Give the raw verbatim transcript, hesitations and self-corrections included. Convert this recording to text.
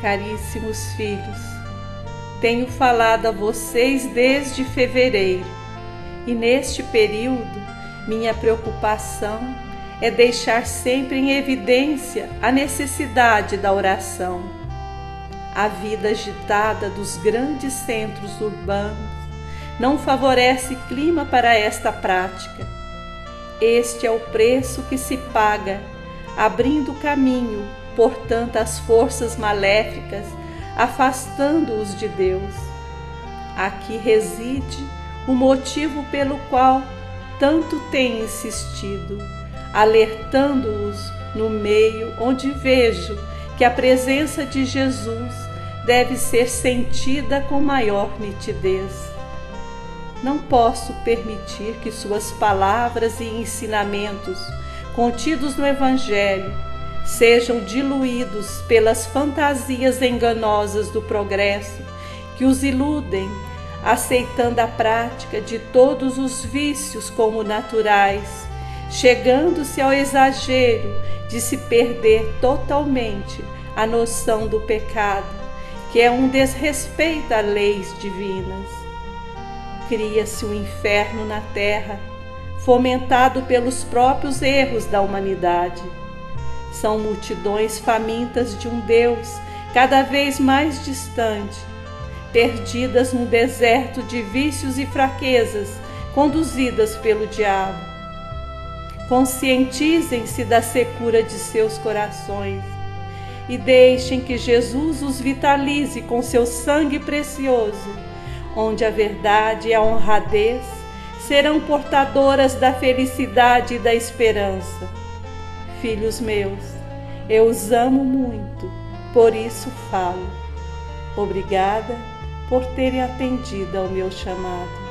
Caríssimos filhos, tenho falado a vocês desde fevereiro e neste período minha preocupação é deixar sempre em evidência a necessidade da oração. A vida agitada dos grandes centros urbanos não favorece clima para esta prática. Este é o preço que se paga, abrindo caminho por tantas forças maléficas, afastando-os de Deus. Aqui reside o motivo pelo qual tanto tenho insistido, alertando-os no meio onde vejo que a presença de Jesus deve ser sentida com maior nitidez. Não posso permitir que suas palavras e ensinamentos contidos no Evangelho sejam diluídos pelas fantasias enganosas do progresso que os iludem, aceitando a prática de todos os vícios como naturais, chegando-se ao exagero de se perder totalmente a noção do pecado, que é um desrespeito às leis divinas. Cria-se um inferno na terra, fomentado pelos próprios erros da humanidade. São multidões famintas de um Deus cada vez mais distante, perdidas no deserto de vícios e fraquezas conduzidas pelo diabo. Conscientizem-se da secura de seus corações e deixem que Jesus os vitalize com seu sangue precioso, onde a verdade e a honradez serão portadoras da felicidade e da esperança. Filhos meus, eu os amo muito, por isso falo. Obrigada por terem atendido ao meu chamado.